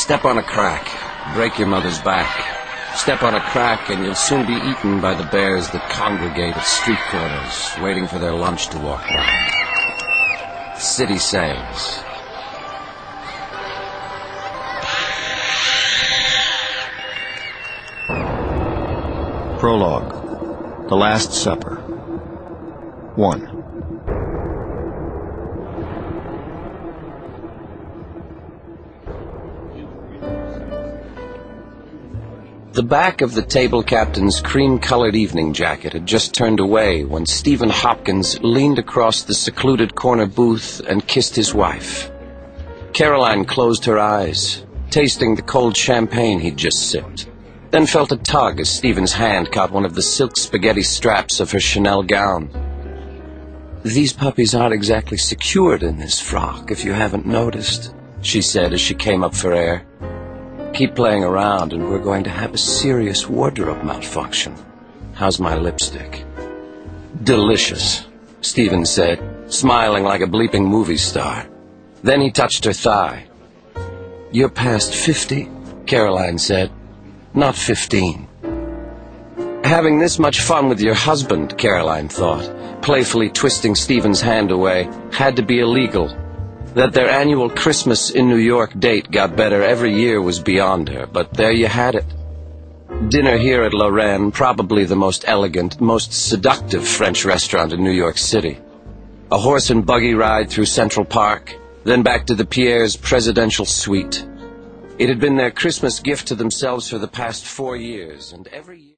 Step on a crack, break your mother's back. Step on a crack and you'll soon be eaten by the bears that congregate at street corners, waiting for their lunch to walk by. The city sails. Prologue. The Last Supper. 1. The back of the table captain's cream-colored evening jacket had just turned away when Stephen Hopkins leaned across the secluded corner booth and kissed his wife. Caroline closed her eyes, tasting the cold champagne he'd just sipped, then felt a tug as Stephen's hand caught one of the silk spaghetti straps of her Chanel gown. "These puppies aren't exactly secured in this frock, if you haven't noticed," she said as she came up for air. "Keep playing around and we're going to have a serious wardrobe malfunction. How's my lipstick?" "Delicious," Stephen said, smiling like a bleeping movie star. Then he touched her thigh. "You're past 50, Caroline said. "Not 15. Having this much fun with your husband, Caroline thought, playfully twisting Stephen's hand away, had to be illegal. That their annual Christmas in New York date got better every year was beyond her, but there you had it. Dinner here at Lorraine, probably the most elegant, most seductive French restaurant in New York City. A horse and buggy ride through Central Park, then back to the Pierre's presidential suite. It had been their Christmas gift to themselves for the past 4 years, and every year...